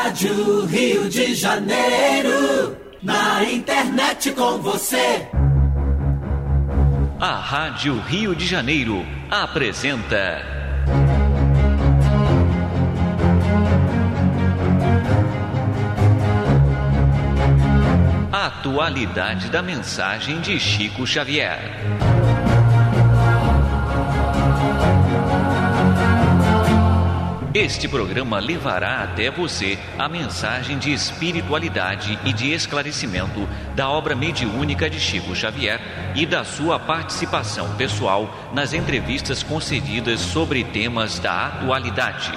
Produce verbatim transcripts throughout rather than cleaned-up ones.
Rádio Rio de Janeiro, na internet com você. A Rádio Rio de Janeiro apresenta a atualidade da mensagem de Chico Xavier. Este programa levará até você a mensagem de espiritualidade e de esclarecimento da obra mediúnica de Chico Xavier e da sua participação pessoal nas entrevistas concedidas sobre temas da atualidade.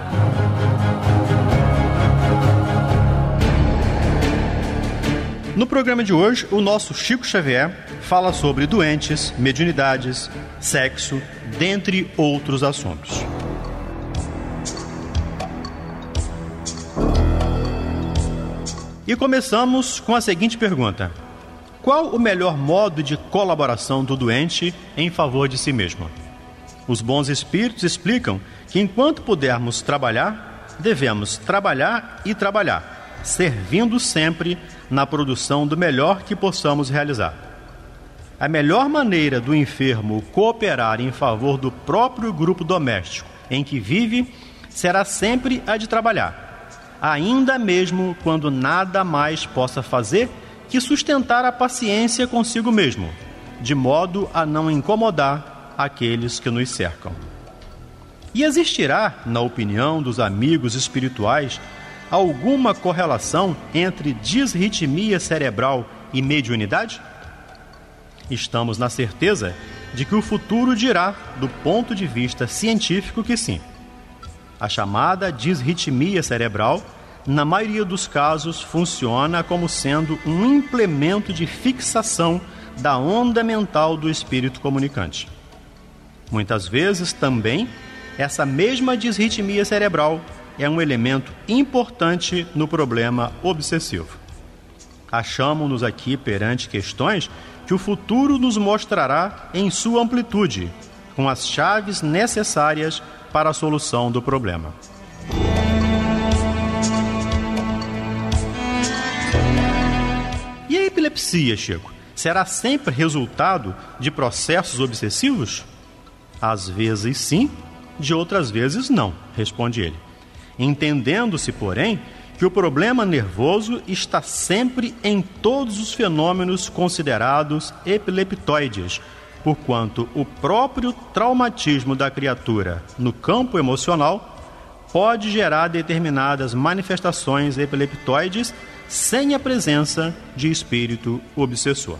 No programa de hoje, o nosso Chico Xavier fala sobre doentes, mediunidades, sexo, dentre outros assuntos. E começamos com a seguinte pergunta: qual o melhor modo de colaboração do doente em favor de si mesmo? Os bons espíritos explicam que enquanto pudermos trabalhar, devemos trabalhar e trabalhar, servindo sempre na produção do melhor que possamos realizar. A melhor maneira do enfermo cooperar em favor do próprio grupo doméstico em que vive será sempre a de trabalhar, ainda mesmo quando nada mais possa fazer que sustentar a paciência consigo mesmo, de modo a não incomodar aqueles que nos cercam. E existirá, na opinião dos amigos espirituais, alguma correlação entre disritmia cerebral e mediunidade? Estamos na certeza de que o futuro dirá, do ponto de vista científico, que sim. A chamada disritmia cerebral, na maioria dos casos, funciona como sendo um implemento de fixação da onda mental do espírito comunicante. Muitas vezes, também, essa mesma disritmia cerebral é um elemento importante no problema obsessivo. Achamo-nos aqui perante questões que o futuro nos mostrará em sua amplitude, com as chaves necessárias para a solução do problema. E a epilepsia, Chico, será sempre resultado de processos obsessivos? Às vezes sim, de outras vezes não, responde ele. Entendendo-se, porém, que o problema nervoso está sempre em todos os fenômenos considerados epileptoides, porquanto o próprio traumatismo da criatura no campo emocional pode gerar determinadas manifestações epileptoides sem a presença de espírito obsessor.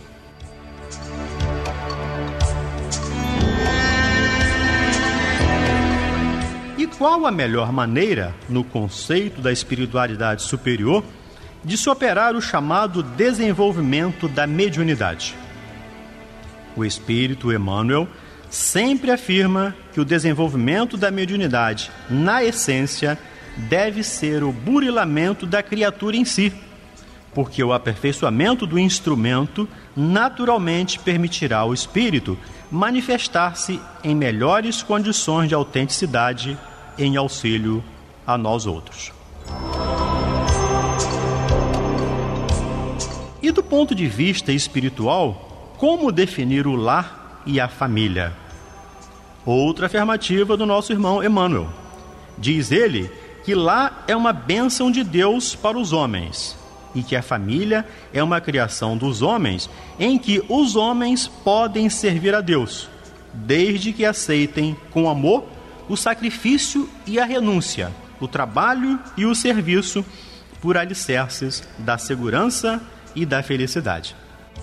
E qual a melhor maneira, no conceito da espiritualidade superior, de se operar o chamado desenvolvimento da mediunidade? O espírito Emmanuel sempre afirma que o desenvolvimento da mediunidade, na essência, deve ser o burilamento da criatura em si, porque o aperfeiçoamento do instrumento naturalmente permitirá ao espírito manifestar-se em melhores condições de autenticidade em auxílio a nós outros. E do ponto de vista espiritual, como definir o lar e a família? Outra afirmativa do nosso irmão Emmanuel. Diz ele que lá é uma bênção de Deus para os homens e que a família é uma criação dos homens em que os homens podem servir a Deus, desde que aceitem com amor o sacrifício e a renúncia, o trabalho e o serviço por alicerces da segurança e da felicidade.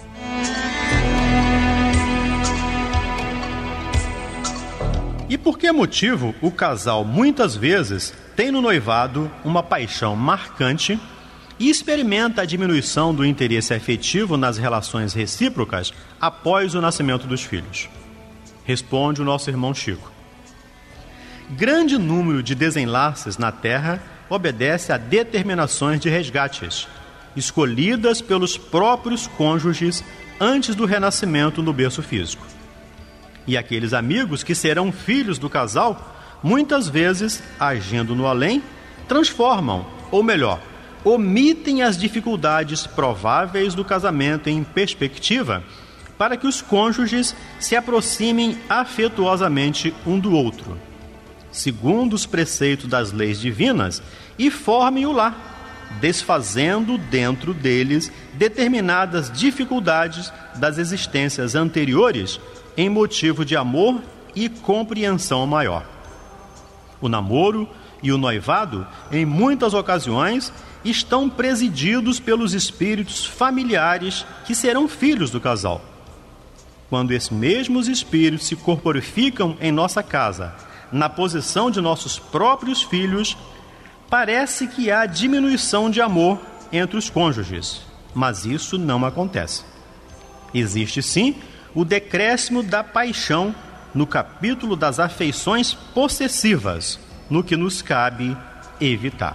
E por que motivo o casal muitas vezes tem no noivado uma paixão marcante e experimenta a diminuição do interesse afetivo nas relações recíprocas após o nascimento dos filhos? Responde o nosso irmão Chico. Grande número de desenlaces na Terra obedece a determinações de resgates, escolhidas pelos próprios cônjuges antes do renascimento no berço físico. E aqueles amigos que serão filhos do casal, muitas vezes, agindo no além, transformam ou melhor, omitem as dificuldades prováveis do casamento em perspectiva para que os cônjuges se aproximem afetuosamente um do outro, segundo os preceitos das leis divinas, e formem o lar, desfazendo dentro deles determinadas dificuldades das existências anteriores em motivo de amor e compreensão maior. O namoro e o noivado, em muitas ocasiões, estão presididos pelos espíritos familiares que serão filhos do casal. Quando esses mesmos espíritos se corporificam em nossa casa, na posição de nossos próprios filhos, parece que há diminuição de amor entre os cônjuges, mas isso não acontece. Existe sim o decréscimo da paixão no capítulo das afeições possessivas, no que nos cabe evitar.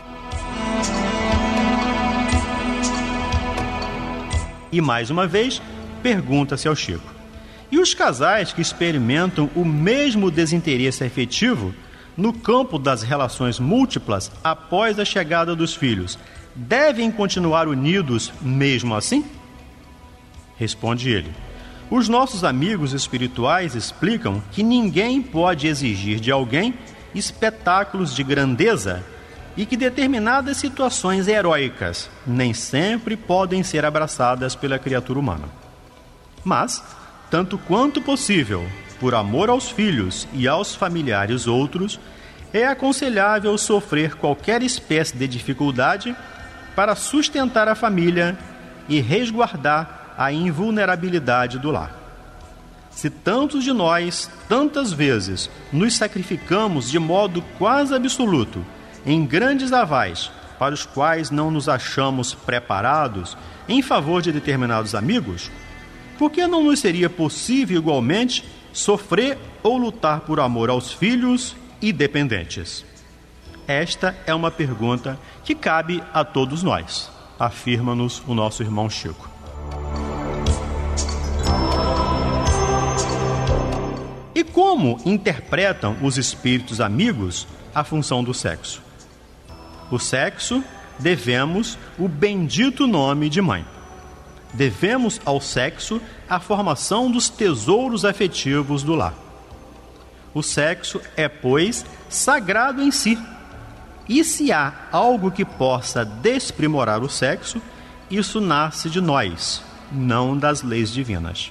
E mais uma vez, pergunta-se ao Chico: e os casais que experimentam o mesmo desinteresse afetivo no campo das relações múltiplas após a chegada dos filhos, devem continuar unidos mesmo assim? Responde ele: os nossos amigos espirituais explicam que ninguém pode exigir de alguém espetáculos de grandeza e que determinadas situações heróicas nem sempre podem ser abraçadas pela criatura humana. Mas, tanto quanto possível, por amor aos filhos e aos familiares outros, é aconselhável sofrer qualquer espécie de dificuldade para sustentar a família e resguardar a invulnerabilidade do lar. Se tantos de nós, tantas vezes, nos sacrificamos de modo quase absoluto em grandes avais para os quais não nos achamos preparados em favor de determinados amigos, por que não nos seria possível igualmente sofrer ou lutar por amor aos filhos e dependentes? Esta é uma pergunta que cabe a todos nós, afirma-nos o nosso irmão Chico. E como interpretam os espíritos amigos a função do sexo? O sexo devemos o bendito nome de mãe. Devemos ao sexo a formação dos tesouros afetivos do lar. O sexo é, pois, sagrado em si. E se há algo que possa desprimorar o sexo, isso nasce de nós, não das leis divinas.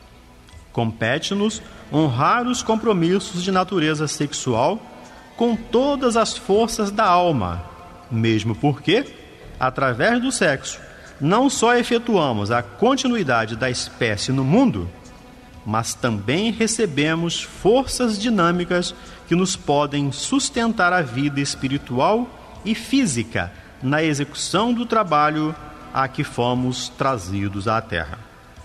Compete-nos honrar os compromissos de natureza sexual com todas as forças da alma, mesmo porque, através do sexo, não só efetuamos a continuidade da espécie no mundo, mas também recebemos forças dinâmicas que nos podem sustentar a vida espiritual e física na execução do trabalho a que fomos trazidos à Terra.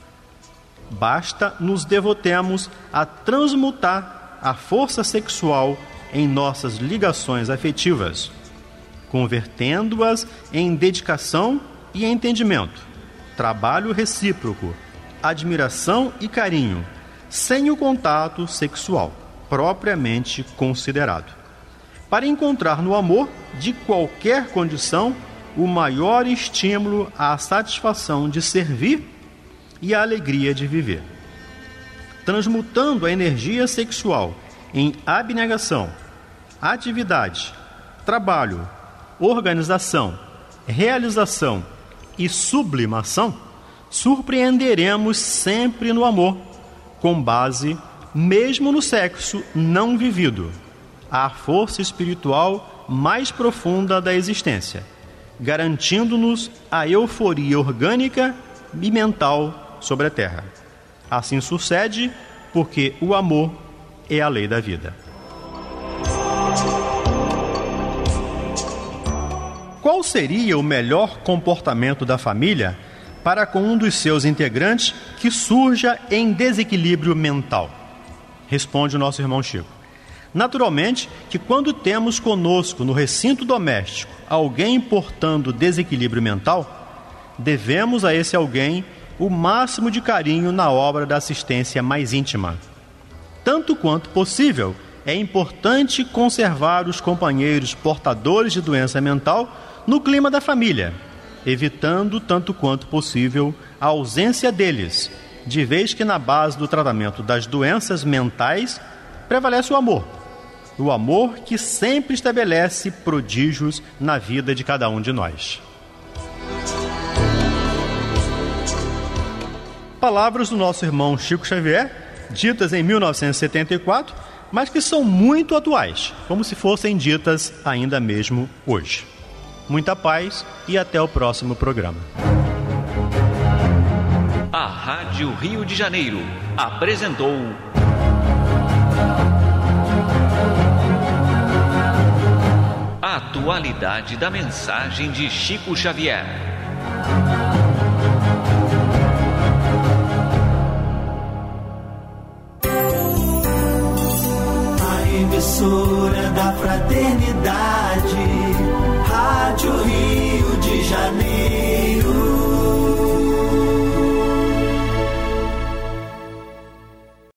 Basta nos devotemos a transmutar a força sexual em nossas ligações afetivas, convertendo-as em dedicação e entendimento, trabalho recíproco, admiração e carinho, sem o contato sexual propriamente considerado, para encontrar no amor, de qualquer condição, o maior estímulo à satisfação de servir e à alegria de viver. Transmutando a energia sexual em abnegação, atividade, trabalho, organização, realização e sublimação, surpreenderemos sempre no amor, com base mesmo no sexo não vivido, a força espiritual mais profunda da existência, garantindo-nos a euforia orgânica e mental sobre a Terra. Assim sucede porque o amor é a lei da vida. Qual seria o melhor comportamento da família para com um dos seus integrantes que surja em desequilíbrio mental? Responde o nosso irmão Chico. Naturalmente que quando temos conosco no recinto doméstico alguém portando desequilíbrio mental, devemos a esse alguém o máximo de carinho na obra da assistência mais íntima. Tanto quanto possível, é importante conservar os companheiros portadores de doença mental no clima da família, evitando, tanto quanto possível, a ausência deles, de vez que na base do tratamento das doenças mentais prevalece o amor. O amor que sempre estabelece prodígios na vida de cada um de nós. Palavras do nosso irmão Chico Xavier, ditas em mil novecentos e setenta e quatro, mas que são muito atuais, como se fossem ditas ainda mesmo hoje. Muita paz e até o próximo programa. A Rádio Rio de Janeiro apresentou a atualidade da mensagem de Chico Xavier. A emissora da fraternidade, Rádio Rio de Janeiro.